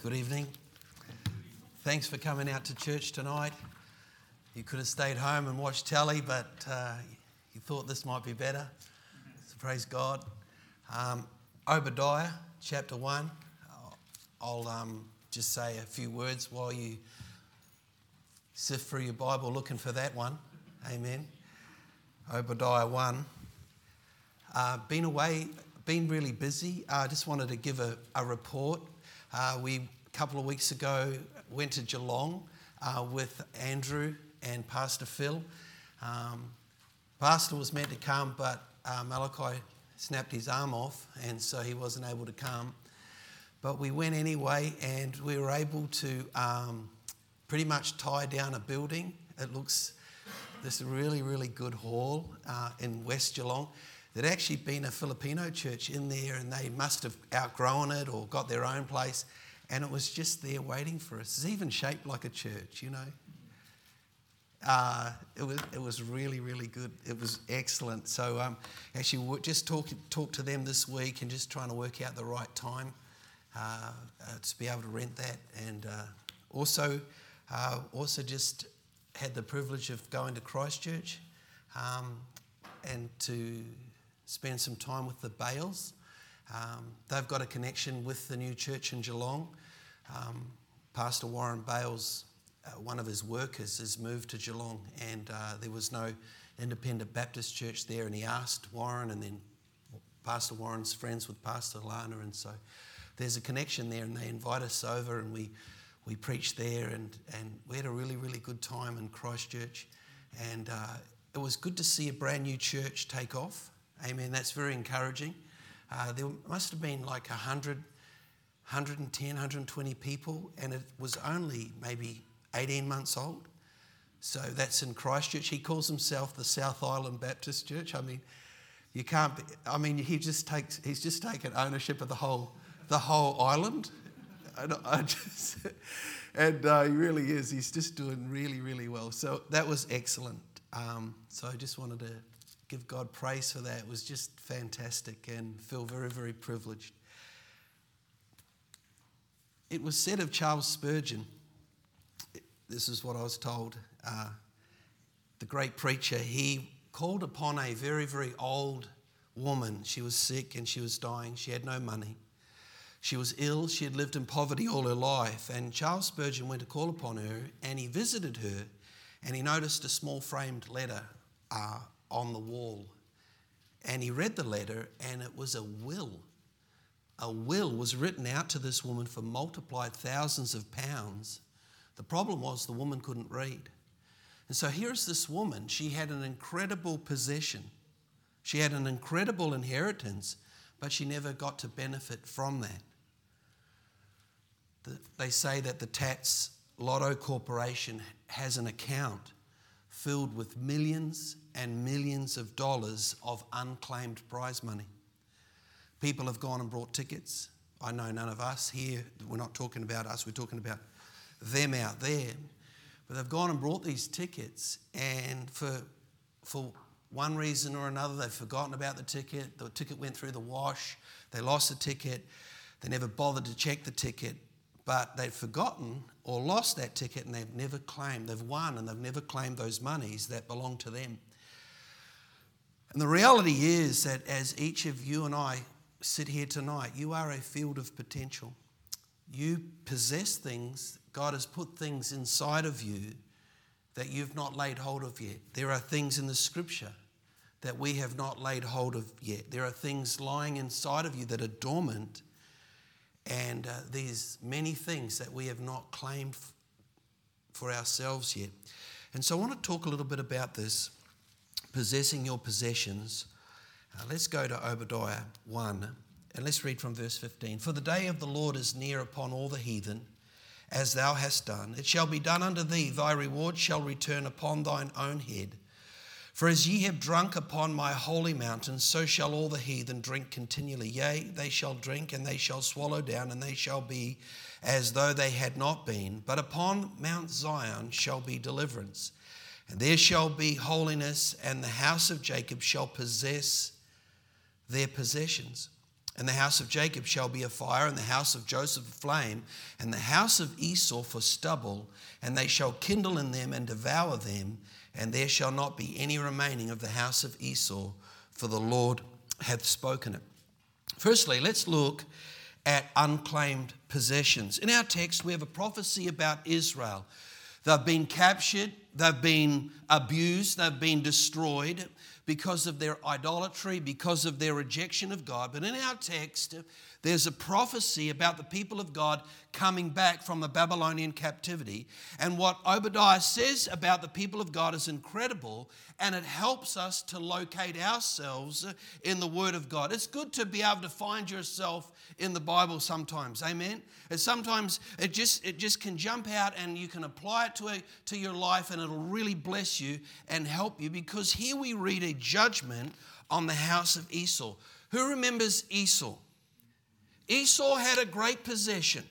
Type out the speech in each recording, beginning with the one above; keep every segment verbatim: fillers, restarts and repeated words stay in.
Good evening. Thanks for coming out to church tonight. You could have stayed home and watched telly, but uh, you thought this might be better. So praise God. Um, Obadiah, chapter one. I'll um, just say a few words while you sift through your Bible looking for that one. Amen. Obadiah one. Uh, been away, been really busy. I uh, just wanted to give a, a report. Uh, we, a couple of weeks ago, went to Geelong uh, with Andrew and Pastor Phil. Um, Pastor was meant to come, but uh, Malachi snapped his arm off, and so he wasn't able to come. But we went anyway, and we were able to um, pretty much tie down a building. It looks this really, really good hall uh, in West Geelong. There'd actually been a Filipino church in there, and they must have outgrown it or got their own place, and it was just there waiting for us. It's even shaped like a church, you know. Uh, it was it was really, really good. It was excellent. So um, actually, we're just talk, talk to them this week and just trying to work out the right time uh, uh, to be able to rent that. And uh, also, uh, also just had the privilege of going to Christchurch um, and to spend some time with the Bales. Um, they've got a connection with the new church in Geelong. Um, Pastor Warren Bales, uh, one of his workers, has moved to Geelong, and uh, there was no independent Baptist church there, and he asked Warren, and then Pastor Warren's friends with Pastor Lana, and so there's a connection there, and they invite us over, and we we preached there, and, and we had a really, really good time in Christchurch, and uh, it was good to see a brand new church take off. Amen. That's very encouraging. Uh, there must have been like one hundred, one hundred ten, one hundred twenty people, and it was only maybe eighteen months old. So that's in Christchurch. He calls himself the South Island Baptist Church. I mean, you can't. Be, I mean, he just takes. He's just taken ownership of the whole, the whole island. And, I just, and uh, he really is. He's just doing really, really well. So that was excellent. Um, so I just wanted to give God praise for that. It was just fantastic and feel very, very privileged. It was said of Charles Spurgeon, this is what I was told, uh, the great preacher, he called upon a very, very old woman. She was sick and she was dying. She had no money. She was ill. She had lived in poverty all her life. And Charles Spurgeon went to call upon her, and he visited her, and he noticed a small framed letter uh, on the wall. And he read the letter, and it was a will. A will was written out to this woman for multiplied thousands of pounds. The problem was the woman couldn't read. And so here's this woman. She had an incredible possession. She had an incredible inheritance, but she never got to benefit from that. The, they say that the Tats Lotto Corporation has an account filled with millions and millions of dollars of unclaimed prize money. People have gone and brought tickets. I know none of us here, we're not talking about us, we're talking about them out there. But they've gone and brought these tickets, and for for one reason or another, they've forgotten about the ticket. The ticket went through the wash. They lost the ticket. They never bothered to check the ticket. But they've forgotten or lost that ticket, and they've never claimed. They've won, and they've never claimed those monies that belong to them. And the reality is that as each of you and I sit here tonight, you are a field of potential. You possess things. God has put things inside of you that you've not laid hold of yet. There are things in the scripture that we have not laid hold of yet. There are things lying inside of you that are dormant, and uh, these many things that we have not claimed f- for ourselves yet. And so I want to talk a little bit about this, possessing your possessions. Uh, let's go to Obadiah one, and let's read from verse fifteen. For the day of the Lord is near upon all the heathen, as thou hast done. It shall be done unto thee, thy reward shall return upon thine own head. For as ye have drunk upon my holy mountain, so shall all the heathen drink continually. Yea, they shall drink, and they shall swallow down, and they shall be as though they had not been. But upon Mount Zion shall be deliverance, and there shall be holiness, and the house of Jacob shall possess their possessions. And the house of Jacob shall be a fire, and the house of Joseph a flame, and the house of Esau for stubble, and they shall kindle in them and devour them, and there shall not be any remaining of the house of Esau, for the Lord hath spoken it. Firstly, let's look at unclaimed possessions. In our text, we have a prophecy about Israel. They've been captured, they've been abused, they've been destroyed because of their idolatry, because of their rejection of God. But in our text, there's a prophecy about the people of God coming back from the Babylonian captivity. And what Obadiah says about the people of God is incredible, and it helps us to locate ourselves in the Word of God. It's good to be able to find yourself in the Bible sometimes, amen? And sometimes it just it just can jump out and you can apply it to, a, to your life, and it'll really bless you and help you, because here we read a judgment on the house of Esau. Who remembers Esau? Esau had a great possession.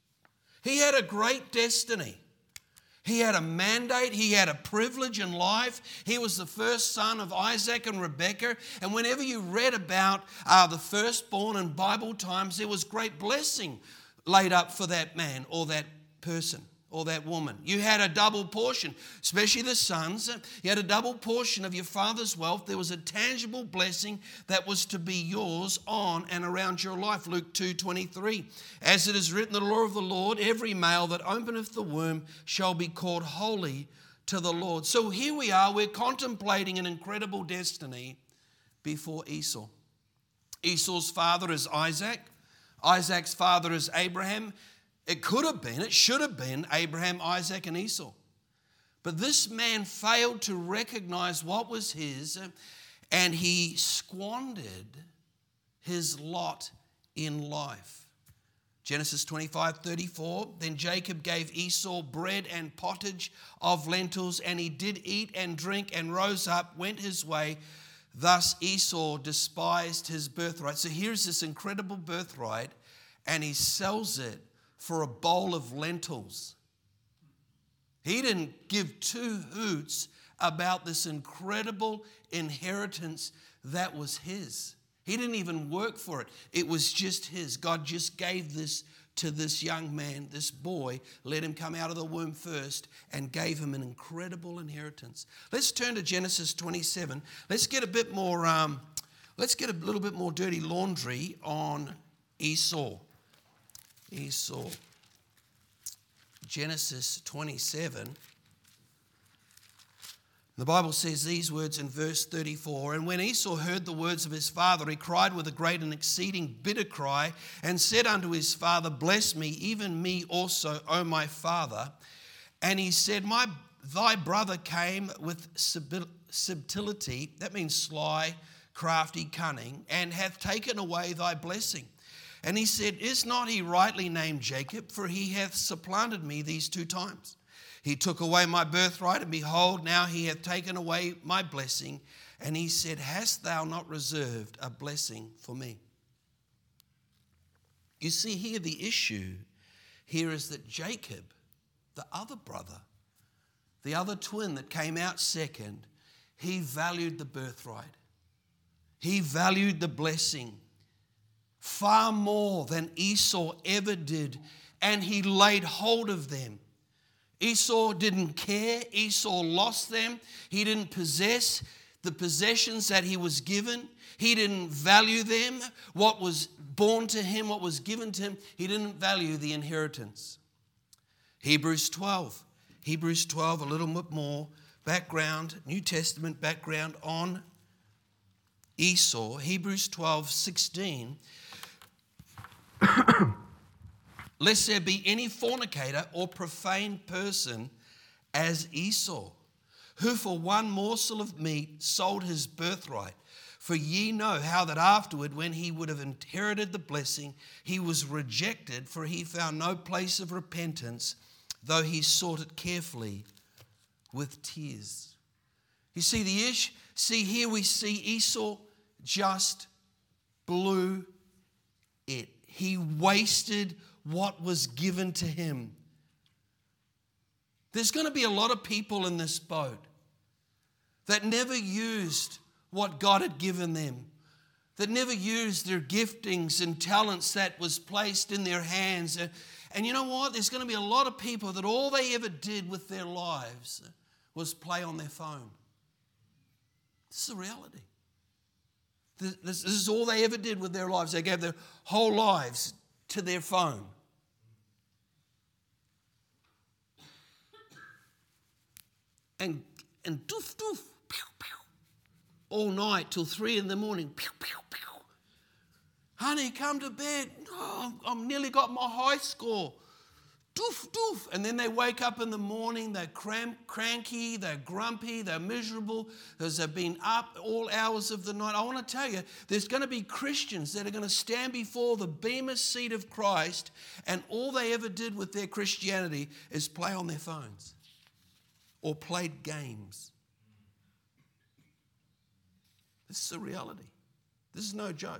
He had a great destiny. He had a mandate. He had a privilege in life. He was the first son of Isaac and Rebekah. And whenever you read about uh, the firstborn in Bible times, there was great blessing laid up for that man or that person or that woman. You had a double portion, especially the sons. You had a double portion of your father's wealth. There was a tangible blessing that was to be yours on and around your life. Luke two twenty-three. As it is written, the law of the Lord, every male that openeth the womb shall be called holy to the Lord. So here we are, we're contemplating an incredible destiny before Esau. Esau's father is Isaac. Isaac's father is Abraham. It could have been, it should have been Abraham, Isaac, and Esau. But this man failed to recognize what was his, and he squandered his lot in life. Genesis twenty-five thirty-four, then Jacob gave Esau bread and pottage of lentils, and he did eat and drink and rose up, went his way. Thus Esau despised his birthright. So here's this incredible birthright, and he sells it for a bowl of lentils. He didn't give two hoots about this incredible inheritance that was his. He didn't even work for it. It was just his. God just gave this to this young man, this boy, let him come out of the womb first and gave him an incredible inheritance. Let's turn to Genesis twenty-seven. Let's get a bit more, um, let's get a little bit more dirty laundry on Esau. Esau. Genesis twenty-seven. The Bible says these words in verse thirty-four, and when Esau heard the words of his father, he cried with a great and exceeding bitter cry, and said unto his father, bless me, even me also, O my father. And he said, My thy brother came with subtlety, that means sly, crafty, cunning, and hath taken away thy blessing. And he said, Is not he rightly named Jacob? For he hath supplanted me these two times. He took away my birthright, and behold, now he hath taken away my blessing. And he said, Hast thou not reserved a blessing for me? You see here, the issue here is that Jacob, the other brother, the other twin that came out second, he valued the birthright. He valued the blessing far more than Esau ever did, and he laid hold of them. Esau didn't care. Esau lost them. He didn't possess the possessions that he was given. He didn't value them. What was born to him, what was given to him, he didn't value the inheritance. Hebrews twelve. Hebrews twelve, a little bit more background, New Testament background on Esau. Hebrews twelve sixteen. Lest there be any fornicator or profane person as Esau, who for one morsel of meat sold his birthright. For ye know how that afterward, when he would have inherited the blessing, he was rejected, for he found no place of repentance, though he sought it carefully with tears. You see the issue? See, here we see Esau just blew it. He wasted what was given to him. There's going to be a lot of people in this boat that never used what God had given them. that never used their giftings and talents that was placed in their hands. And you know what? There's going to be a lot of people that all they ever did with their lives was play on their phone. This is the reality. This, this is all they ever did with their lives. They gave their whole lives to their phone. And, and doof, doof, pew, pew, all night till three in the morning. Pew, pew, pew. Honey, come to bed. Oh, I've nearly got my high score. Doof, doof. And then they wake up in the morning, they're cramp, cranky, they're grumpy, they're miserable because they've been up all hours of the night. I want to tell you, there's going to be Christians that are going to stand before the bema seat of Christ, and all they ever did with their Christianity is play on their phones or played games. This is a reality. This is no joke.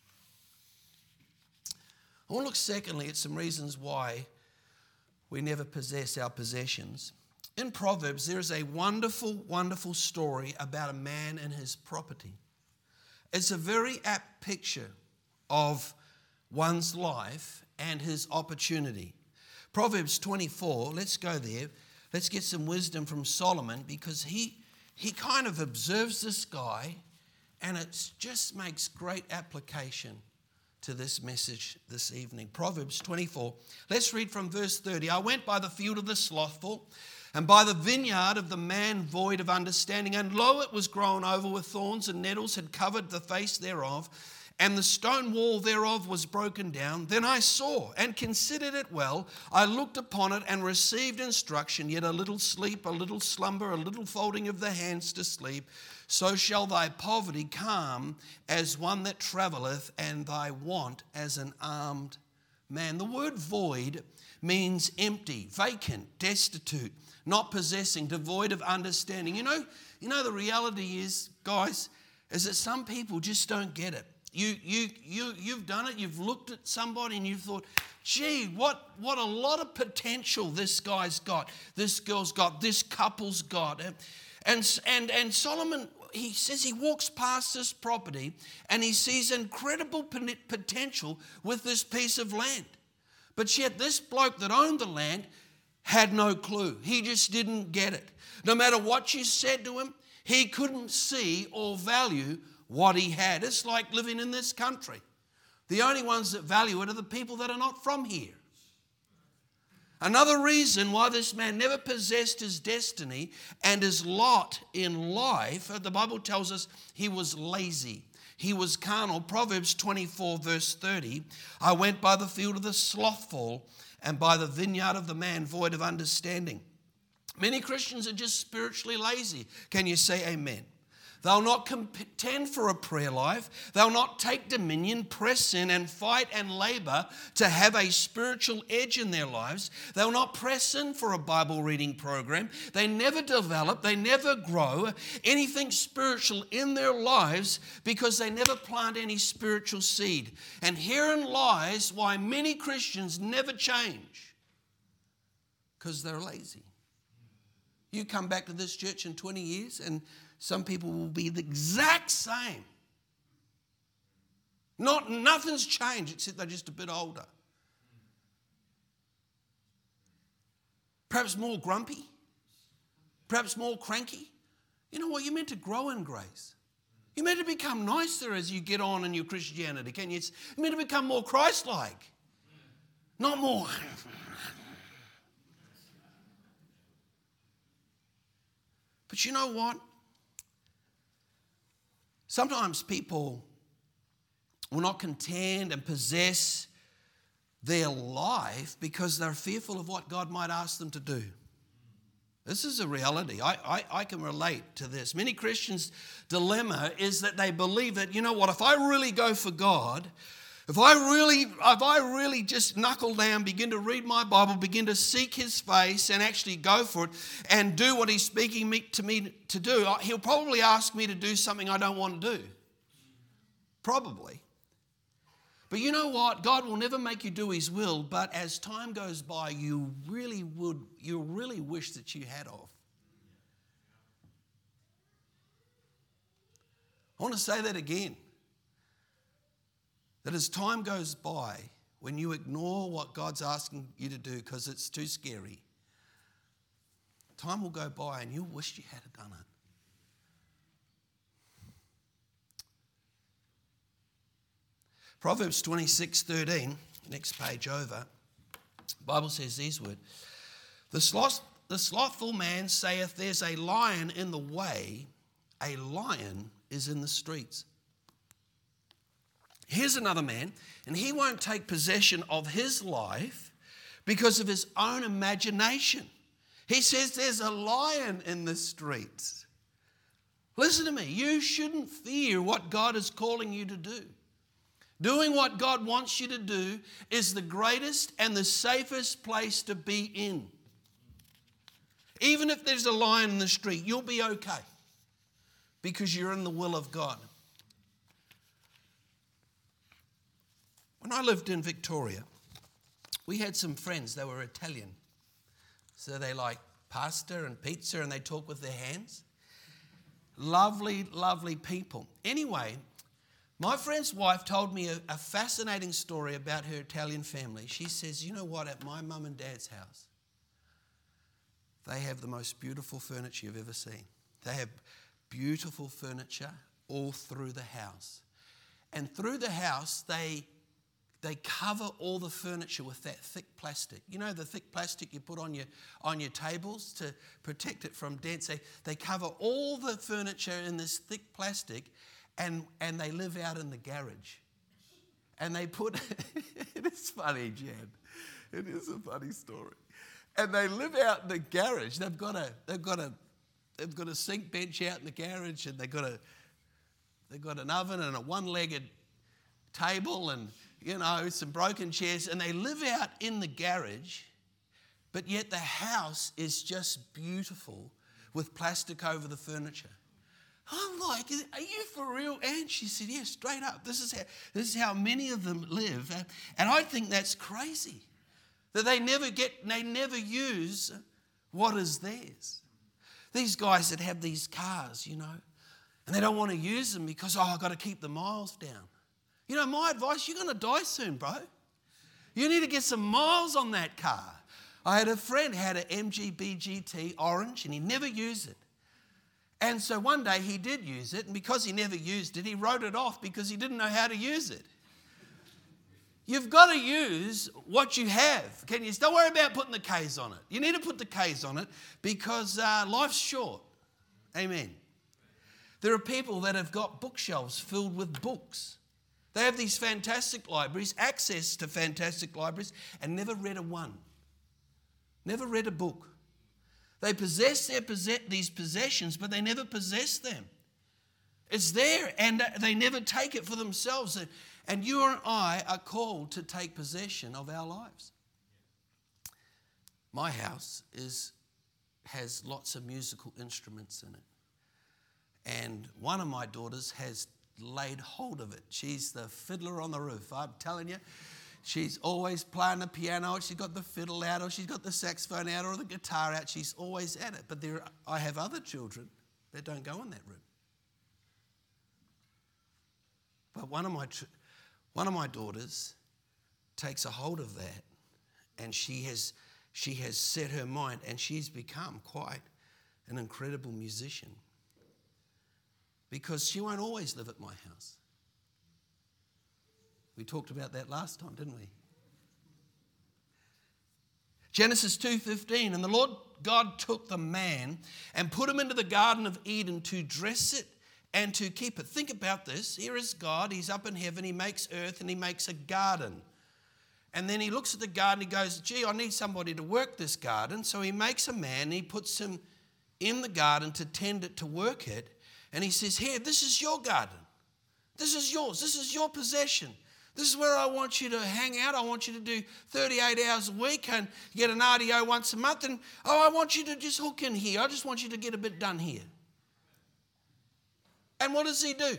I want to look secondly at some reasons why we never possess our possessions. In Proverbs, there is a wonderful, wonderful story about a man and his property. It's a very apt picture of one's life and his opportunity. Proverbs twenty-four, let's go there. Let's get some wisdom from Solomon, because he, he kind of observes this guy, and it just makes great application to this message this evening. Proverbs twenty-four. Let's read from verse thirty. I went by the field of the slothful, and by the vineyard of the man void of understanding, and lo, it was grown over with thorns, and nettles had covered the face thereof, and the stone wall thereof was broken down. Then I saw and considered it well. I looked upon it and received instruction, yet a little sleep, a little slumber, a little folding of the hands to sleep. So shall thy poverty come as one that travelleth, and thy want as an armed man. The word void means empty, vacant, destitute, not possessing, devoid of understanding. You know, you know the reality is, guys, is that some people just don't get it. You, you, you, you've done it, you've looked at somebody and you've thought, gee, what, what a lot of potential this guy's got, this girl's got, this couple's got. And, and, and Solomon, he says he walks past this property and he sees incredible potential with this piece of land. But yet this bloke that owned the land had no clue. He just didn't get it. No matter what you said to him, he couldn't see or value what he had. It's like living in this country. The only ones that value it are the people that are not from here. Another reason why this man never possessed his destiny and his lot in life, the Bible tells us he was lazy. He was carnal. Proverbs twenty-four verse thirty, I went by the field of the slothful and by the vineyard of the man void of understanding. Many Christians are just spiritually lazy. Can you say amen? They'll not contend for a prayer life. They'll not take dominion, press in and fight and labor to have a spiritual edge in their lives. They'll not press in for a Bible reading program. They never develop, they never grow anything spiritual in their lives because they never plant any spiritual seed. And herein lies why many Christians never change, because they're lazy. You come back to this church in twenty years and some people will be the exact same. Not, nothing's changed except they're just a bit older. Perhaps more grumpy. Perhaps more cranky. You know what? You're meant to grow in grace. You're meant to become nicer as you get on in your Christianity. Can you? You're meant to become more Christ-like. Not more. But you know what? Sometimes people will not contend and possess their life because they're fearful of what God might ask them to do. This is a reality. I, I, I can relate to this. Many Christians' dilemma is that they believe that, you know what, if I really go for God, if I really, if I really just knuckle down, begin to read my Bible, begin to seek His face and actually go for it and do what He's speaking me, to me to do, He'll probably ask me to do something I don't want to do. Probably. But you know what? God will never make you do His will, but as time goes by, you really would, you really wish that you had of. I want to say that again. that as time goes by, when you ignore what God's asking you to do because it's too scary, time will go by and you'll wish you had done it. Proverbs twenty-six thirteen, next page over, the Bible says these words. The, sloth, the slothful man saith, there's a lion in the way, a lion is in the streets. Here's another man, and he won't take possession of his life because of his own imagination. He says there's a lion in the streets. Listen to me, you shouldn't fear what God is calling you to do. Doing what God wants you to do is the greatest and the safest place to be in. Even if there's a lion in the street, you'll be okay because you're in the will of God. When I lived in Victoria, we had some friends, they were Italian. So they like pasta and pizza and they talk with their hands. Lovely, lovely people. Anyway, my friend's wife told me a, a fascinating story about her Italian family. She says, you know what, at my mum and dad's house, they have the most beautiful furniture you've ever seen. They have beautiful furniture all through the house. And through the house, they, they cover all the furniture with that thick plastic. You know the thick plastic you put on your, on your tables to protect it from dents? They, they cover all the furniture in this thick plastic. And, and they live out in the garage. And they put, it is funny, Jan. It is a funny story. And they live out in the garage. They've got a, they've got a, they've got a sink bench out in the garage, and they've got a, they've got an oven and a one-legged table, and you know some broken chairs. And they live out in the garage, but yet the house is just beautiful with plastic over the furniture. I'm like, are you for real? And she said, yeah, straight up. This is how, this is how many of them live. And I think that's crazy. That they never get, they never use what is theirs. These guys that have these cars, you know, and they don't want to use them because, oh, I've got to keep the miles down. You know, my advice, you're going to die soon, bro. You need to get some miles on that car. I had a friend who had an M G B G T orange and he never used it. And so one day he did use it, and because he never used it, he wrote it off because he didn't know how to use it. You've got to use what you have. Can you? Don't worry about putting the K's on it. You need to put the K's on it because uh, life's short. Amen. There are people that have got bookshelves filled with books. They have these fantastic libraries, access to fantastic libraries, and never read a one. Never read a book. They possess their possess- these possessions, but they never possess them. It's there, and they never take it for themselves. And you and I are called to take possession of our lives. My house is has lots of musical instruments in it. And one of my daughters has laid hold of it. She's the fiddler on the roof. I'm telling you. She's always playing the piano, or she's got the fiddle out, or she's got the saxophone out, or the guitar out. She's always at it. But there, I have other children that don't go in that room. But one of my, one of my daughters takes a hold of that, and she has, she has set her mind, and she's become quite an incredible musician. Because she won't always live at my house. We talked about that last time, didn't we? Genesis two fifteen, and the Lord God took the man and put him into the Garden of Eden to dress it and to keep it. Think about this. Here is God. He's up in heaven. He makes earth and he makes a garden. And then he looks at the garden. He goes, gee, I need somebody to work this garden. So he makes a man. And he puts him in the garden to tend it, to work it. And he says, here, this is your garden. This is yours. This is your possession. This is where I want you to hang out. I want you to do thirty-eight hours a week and get an R D O once a month. And, oh, I want you to just hook in here. I just want you to get a bit done here. And what does he do?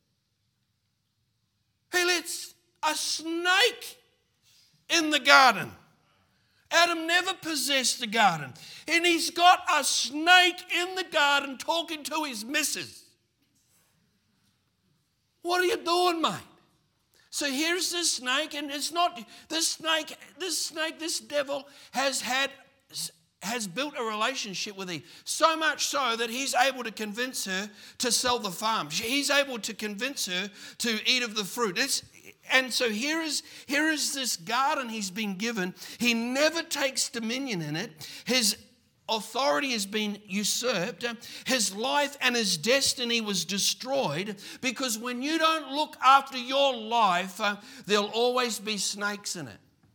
He lets a snake in the garden. Adam never possessed the garden. And he's got a snake in the garden talking to his missus. What are you doing, mate? So here's this snake, and it's not, this snake, this snake, this devil has had, has built a relationship with Eve. So much so that he's able to convince her to sell the farm. He's able to convince her to eat of the fruit. It's, and so here is, here is this garden he's been given. He never takes dominion in it. His authority has been usurped. His life and his destiny was destroyed, because when you don't look after your life, uh, there'll always be snakes in it.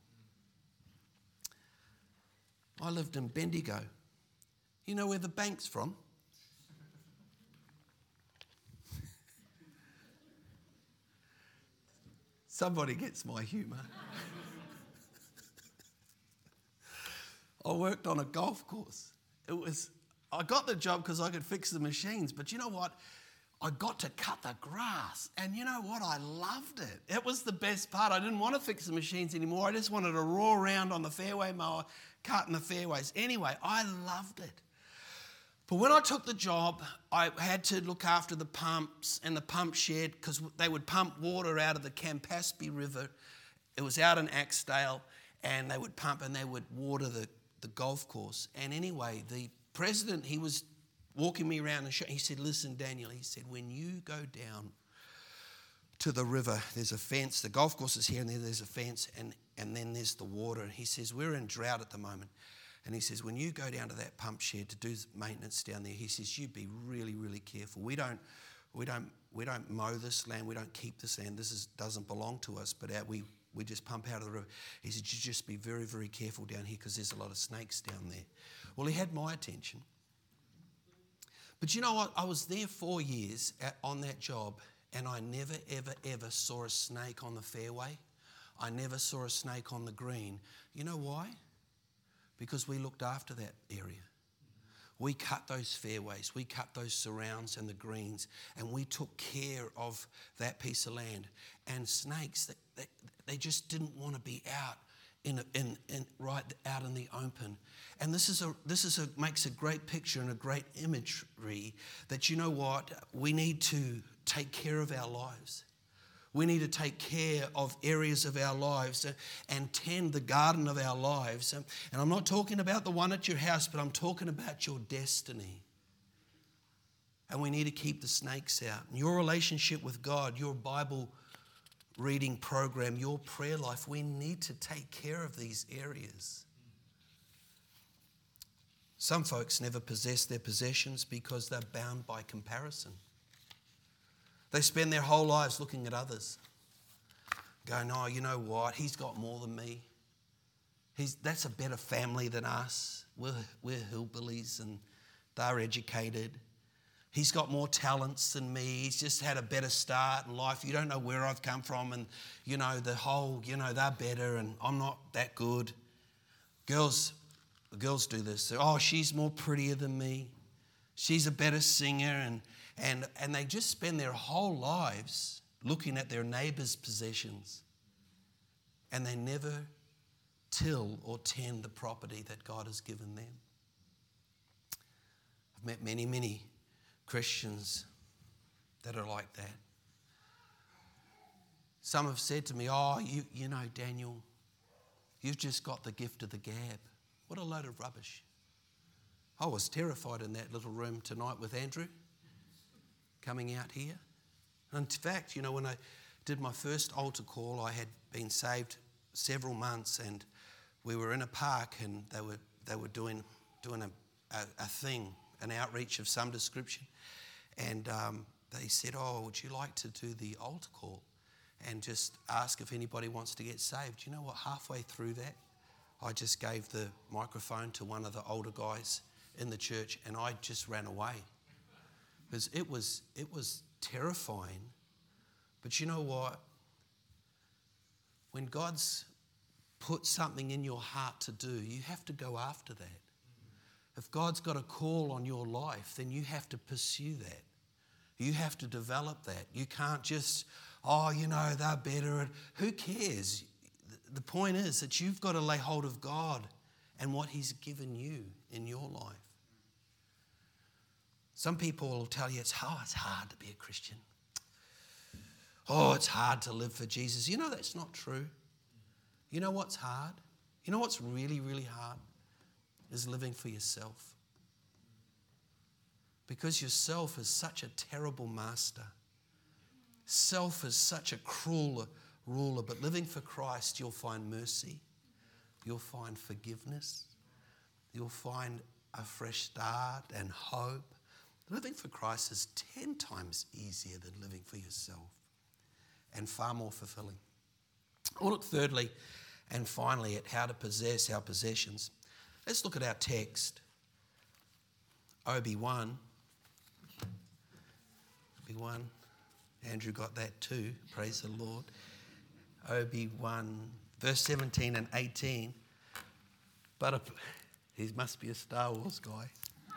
I lived in Bendigo. You know where the bank's from? Somebody gets my humour. I worked on a golf course. It was, I got the job because I could fix the machines, but you know what? I got to cut the grass, and you know what? I loved it. It was the best part. I didn't want to fix the machines anymore. I just wanted to roar around on the fairway mower, cutting the fairways. Anyway, I loved it. But when I took the job, I had to look after the pumps and the pump shed, because they would pump water out of the Campaspe River. It was out in Axedale, and they would pump and they would water the, the golf course. And anyway, the president, he was walking me around and show, he said, listen, Daniel, he said, when you go down to the river, there's a fence. The golf course is here, and there, there's a fence, and, and then there's the water. And he says, we're in drought at the moment. And he says, when you go down to that pump shed to do maintenance down there, he says, you be really, really careful. We don't, we don't, we don't mow this land. We don't keep this land. This is, doesn't belong to us, but our, we, we just pump out of the river. He said, you just be very, very careful down here, because there's a lot of snakes down there. Well, he had my attention. But you know what? I was there four years at, on that job, and I never, ever, ever saw a snake on the fairway. I never saw a snake on the green. You know why? Because we looked after that area. We cut those fairways, we cut those surrounds and the greens, and we took care of that piece of land. And snakes, they, they, they just didn't want to be out in, a, in, in right out in the open. And this is a this is a makes a great picture and a great imagery that, you know what, we need to take care of our lives. We need to take care of areas of our lives and tend the garden of our lives. And I'm not talking about the one at your house, but I'm talking about your destiny. And we need to keep the snakes out. And your relationship with God, your Bible reading program, your prayer life, we need to take care of these areas. Some folks never possess their possessions because they're bound by comparison. They spend their whole lives looking at others, going, oh, you know what? He's got more than me. He's, that's a better family than us. We're, we're hillbillies and they're educated. He's got more talents than me. He's just had a better start in life. You don't know where I've come from, and, you know, the whole, you know, they're better and I'm not that good. Girls, the girls do this. They're, oh, she's more prettier than me. She's a better singer, and And, and they just spend their whole lives looking at their neighbour's possessions, and they never till or tend the property that God has given them. I've met many, many Christians that are like that. Some have said to me, oh, you, you know, Daniel, you've just got the gift of the gab. What a load of rubbish. I was terrified in that little room tonight with Andrew, coming out here. And in fact, you know, when I did my first altar call, I had been saved several months, and we were in a park, and they were they were doing doing a, a, a thing, an outreach of some description. And um, they said, oh, would you like to do the altar call and just ask if anybody wants to get saved? You know what? Halfway through that, I just gave the microphone to one of the older guys in the church, and I just ran away. Because it was, it was terrifying. But you know what? When God's put something in your heart to do, you have to go after that. If God's got a call on your life, then you have to pursue that. You have to develop that. You can't just, oh, you know, they're better. Who cares? The point is that you've got to lay hold of God and what He's given you in your life. Some people will tell you it's, oh, it's hard to be a Christian. Oh, it's hard to live for Jesus. You know that's not true. You know what's hard? You know what's really, really hard? Is living for yourself. Because yourself is such a terrible master. Self is such a cruel ruler. But living for Christ, you'll find mercy. You'll find forgiveness. You'll find a fresh start and hope. Living for Christ is ten times easier than living for yourself and far more fulfilling. We'll look thirdly and finally at how to possess our possessions. Let's look at our text. Obi-Wan. Obi-Wan. Andrew got that too. Praise the Lord. Obi-Wan, verse seventeen and eighteen. But a, he must be a Star Wars guy.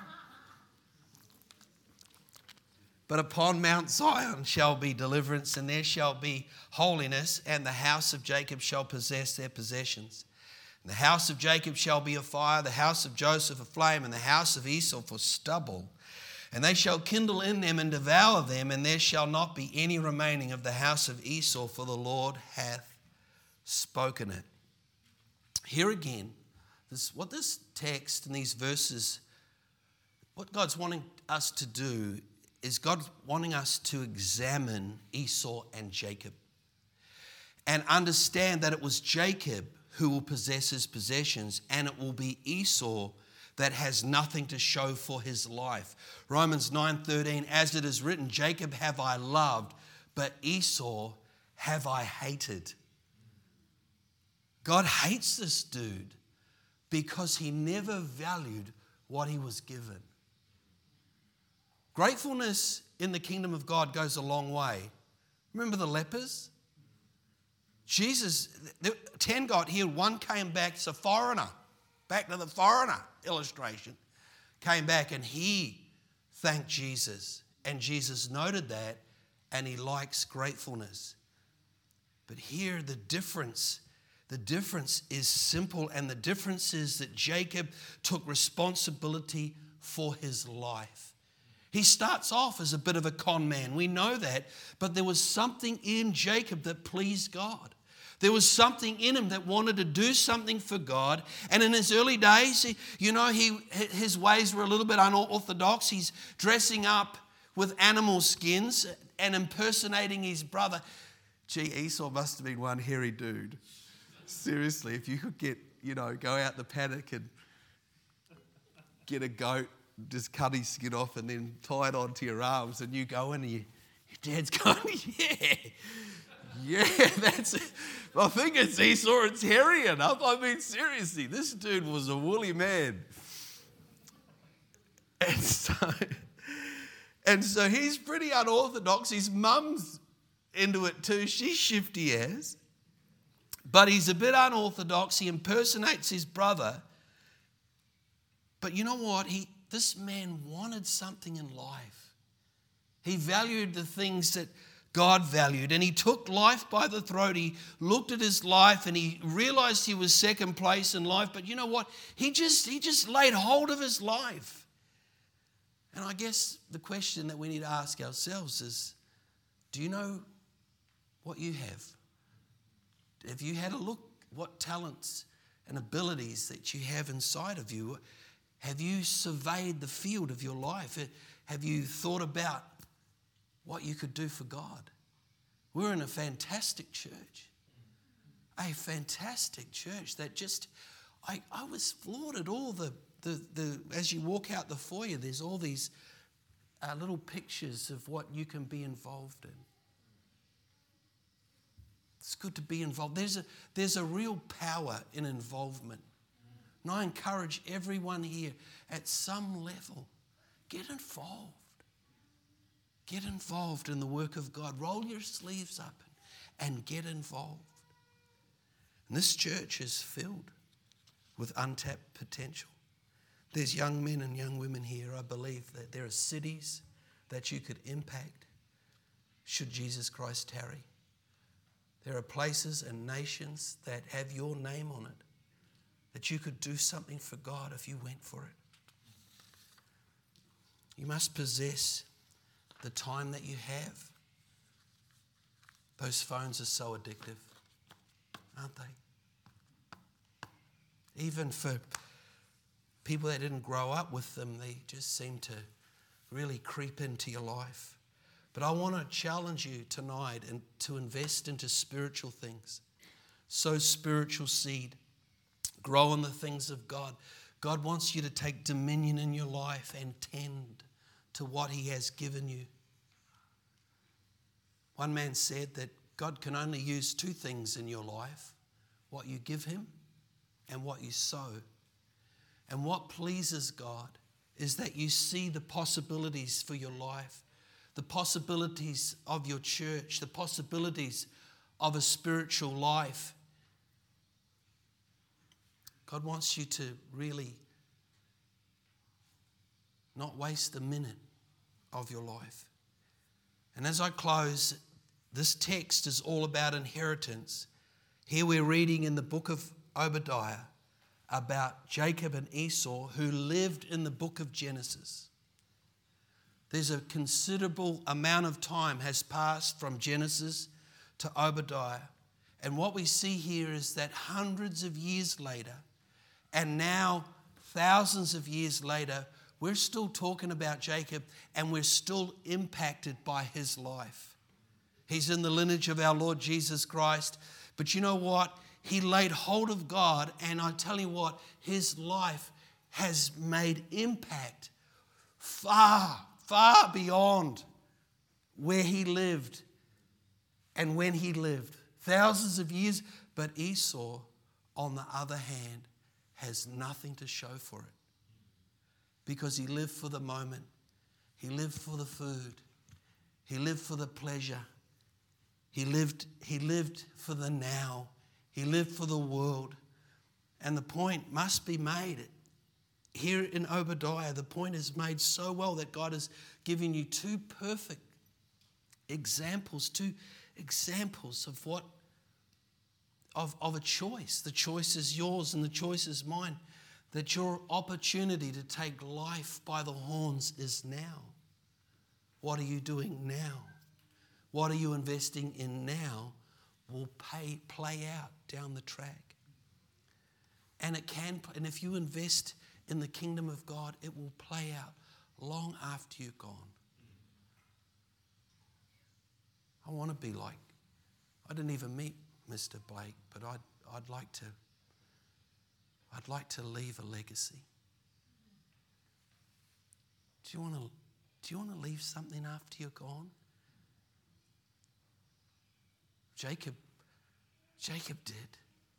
But upon Mount Zion shall be deliverance, and there shall be holiness, and the house of Jacob shall possess their possessions. And the house of Jacob shall be a fire, the house of Joseph a flame, and the house of Esau for stubble. And they shall kindle in them and devour them, and there shall not be any remaining of the house of Esau, for the Lord hath spoken it. Here again, this, what this text and these verses, what God's wanting us to do is God wanting us to examine Esau and Jacob and understand that it was Jacob who will possess his possessions, and it will be Esau that has nothing to show for his life. Romans nine thirteen, as it is written, Jacob have I loved, but Esau have I hated. God hates this dude because he never valued what he was given. Gratefulness in the kingdom of God goes a long way. Remember the lepers? Jesus, ten got healed, one came back, it's a foreigner, back to the foreigner illustration, came back and he thanked Jesus. And Jesus noted that, and he likes gratefulness. But here the difference, the difference is simple, and the difference is that Jacob took responsibility for his life. He starts off as a bit of a con man. We know that. But there was something in Jacob that pleased God. There was something in him that wanted to do something for God. And in his early days, he, you know, he his ways were a little bit unorthodox. He's dressing up with animal skins and impersonating his brother. Gee, Esau must have been one hairy dude. Seriously, if you could get, you know, go out the paddock and get a goat, just cut his skin off and then tie it onto your arms, and you go in and you, your dad's going, yeah, yeah, that's it. I think it's Esau, it's hairy enough. I mean, seriously, this dude was a woolly man. And so, and so he's pretty unorthodox. His mum's into it too. She's shifty as. But he's a bit unorthodox. He impersonates his brother. But you know what? He This man wanted something in life. He valued the things that God valued, and he took life by the throat. He looked at his life and he realized he was second place in life. But you know what? He just, he just laid hold of his life. And I guess the question that we need to ask ourselves is, do you know what you have? Have you had a look what talents and abilities that you have inside of you? Have you surveyed the field of your life? Have you thought about what you could do for God? We're in a fantastic church. A fantastic church that just, I, I was floored at all the, the, the, as you walk out the foyer, there's all these uh, little pictures of what you can be involved in. It's good to be involved. There's a, there's a real power in involvement. And I encourage everyone here at some level, get involved. Get involved in the work of God. Roll your sleeves up and get involved. And this church is filled with untapped potential. There's young men and young women here. I believe that there are cities that you could impact should Jesus Christ tarry. There are places and nations that have your name on it, that you could do something for God if you went for it. You must possess the time that you have. Those phones are so addictive, aren't they? Even for people that didn't grow up with them, they just seem to really creep into your life. But I want to challenge you tonight and to invest into spiritual things. Sow spiritual seed. Grow in the things of God. God wants you to take dominion in your life and tend to what He has given you. One man said that God can only use two things in your life: what you give Him and what you sow. And what pleases God is that you see the possibilities for your life, the possibilities of your church, the possibilities of a spiritual life. God wants you to really not waste a minute of your life. And as I close, this text is all about inheritance. Here we're reading in the book of Obadiah about Jacob and Esau, who lived in the book of Genesis. There's a considerable amount of time has passed from Genesis to Obadiah. And what we see here is that hundreds of years later, and now thousands of years later, we're still talking about Jacob and we're still impacted by his life. He's in the lineage of our Lord Jesus Christ. But you know what? He laid hold of God, and I tell you what, his life has made impact far, far beyond where he lived and when he lived. Thousands of years. But Esau, on the other hand, has nothing to show for it, because he lived for the moment. He lived for the food. He lived for the pleasure. He lived, he lived for the now. He lived for the world. And the point must be made. Here in Obadiah, the point is made so well that God is giving you two perfect examples, two examples of what Of, of a choice. The choice is yours and the choice is mine. That your opportunity to take life by the horns is now. What are you doing now? What are you investing in now will pay, play out down the track. And it can, and if you invest in the kingdom of God, it will play out long after you're gone. I want to be like, I didn't even meet Mister Blake, but I'd, I'd like to I'd like to leave a legacy. Do you want to do you want to leave something after you're gone? Jacob Jacob did.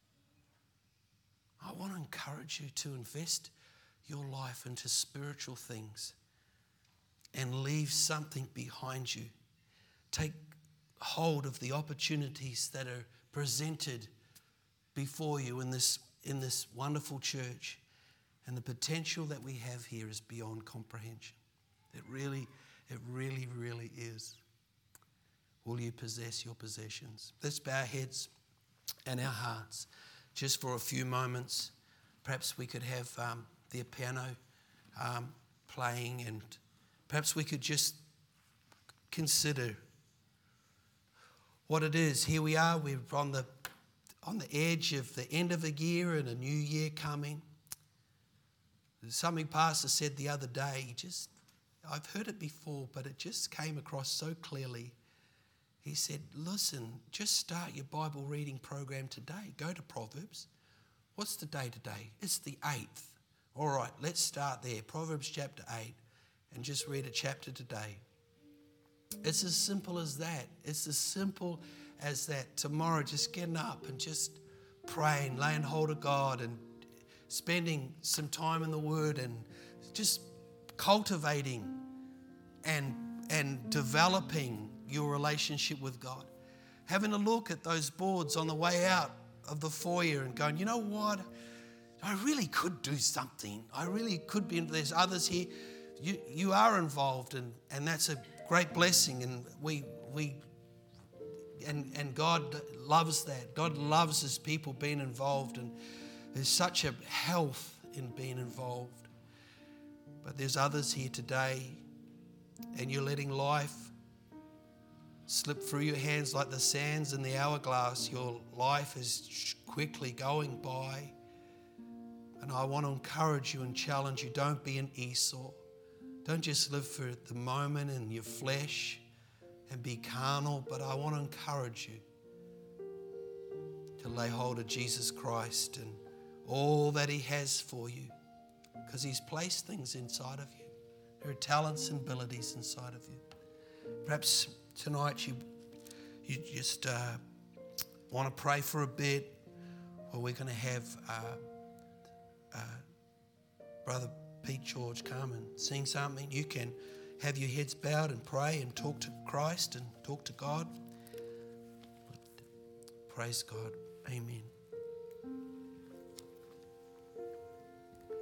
I want to encourage you to invest your life into spiritual things and leave something behind you. Take hold of the opportunities that are presented before you in this in this wonderful church, and the potential that we have here is beyond comprehension. It really, it really, really is. Will you possess your possessions? Let's bow our heads and our hearts just for a few moments. Perhaps we could have um, the piano um, playing, and perhaps we could just consider what it is. Here we are, we're on the on the edge of the end of a year and a new year coming. There's something Pastor said the other day, just I've heard it before, but it just came across so clearly. He said, listen, just start your Bible reading program today. Go to Proverbs. What's the day today? It's the eighth. All right, let's start there. Proverbs chapter eight, and just read a chapter today. It's as simple as that. It's as simple as that. Tomorrow, just getting up and just praying, laying hold of God and spending some time in the Word and just cultivating and, and developing your relationship with God. Having a look at those boards on the way out of the foyer and going, you know what? I really could do something. I really could be. There's others here. You, you are involved, and, and that's a great blessing, and we we and and God loves that. God loves His people being involved, and there's such a health in being involved. But there's others here today, and you're letting life slip through your hands like the sands in the hourglass. Your life is quickly going by. And I want to encourage you and challenge you. Don't be an Esau. Don't just live for the moment in your flesh and be carnal, but I want to encourage you to lay hold of Jesus Christ and all that He has for you, because He's placed things inside of you. There are talents and abilities inside of you. Perhaps tonight you you just uh, want to pray for a bit, or we're going to have uh, uh, Brother Pete George come and sing something. You can have your heads bowed and pray and talk to Christ and talk to God. Praise God. Amen.